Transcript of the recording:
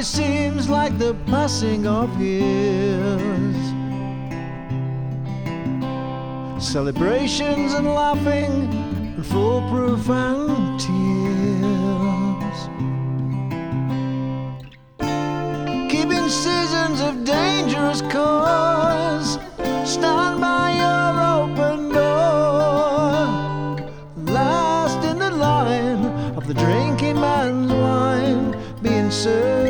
seems like the passing of years. Celebrations and laughing and foolproof and tears. Keeping seasons of dangerous cause. Stand by your open door. Last in the line of the drinking man's wine, being served